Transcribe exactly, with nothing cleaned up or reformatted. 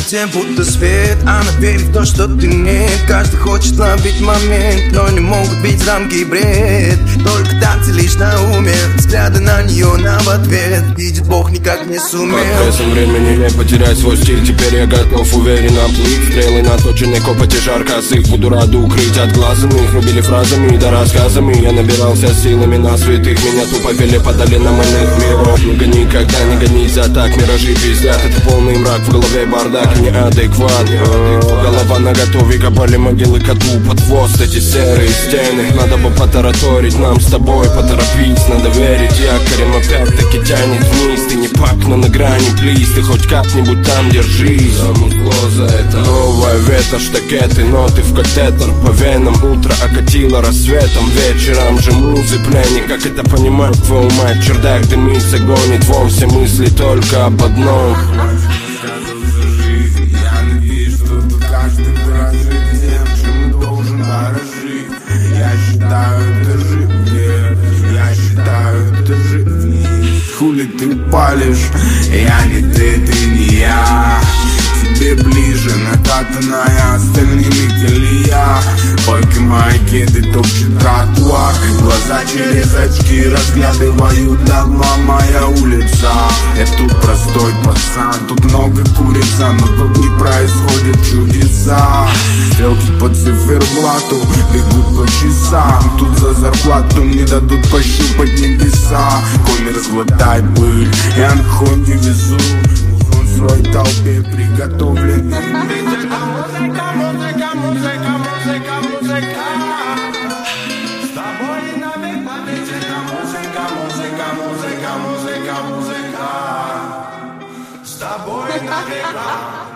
темноте будто свет. Она верит в то, что ты нет. Каждый хочет ловить момент, но не могут бить рамки и бред. Только танцы лишь на уме, взгляды на нее на в ответ. Видит Бог, никак не сумел. Под прессом времени не потерять свой стиль. Теперь я готов уверенно плыть. Стрелы наточены, копоти жар косых. Буду рад укрыть от глаз иных. Рубили фразами да рассказами. Я набирался силами на святых. Меня тупо вели, подали на иных миров. Ну никогда не гонись за так. Миражи пиздят, это полный мрак. В голове бардак, неадекват. Голова наготове, копали могилы коту под хвост. Эти серые стены, надо бы потараторить нам с тобой, поторопись, надо верить. Якорем опять-таки тянет вниз. Ты не пак, но на грани, плиз. Ты хоть как-нибудь там держись. Замутло за это новая вета, штакеты, ноты в катетер. По венам утро окатило рассветом. Вечером же музы пленник. Как это понимать, твою мать? Чердак дымится, гонит вон все мысли только об одном. Я надеюсь, что каждый дорожит тем, чем должен дорожить. Я считаю, это жизнь, я считаю, это жизнь. Хули ты палишь, я не ты, ты не я. Тебе ближе накатанная остальными колея. Только мои кеды топчет тротуар. Глаза через очки разглядывают дома, моя улица. Я тут простой пацан, тут много курица, но тут не происходят чудеса. Стрелки по циферблату бегут по часам. Тут за зарплату мне дадут пощупать небеса. Коми разглотай пыль, я на хонде везу в своей толпе приготовленный. Музыка, музыка, музыка, музыка, музыка. С тобой навек навечно. Музыка, музыка, музыка, музыка, музыка. С тобой навек.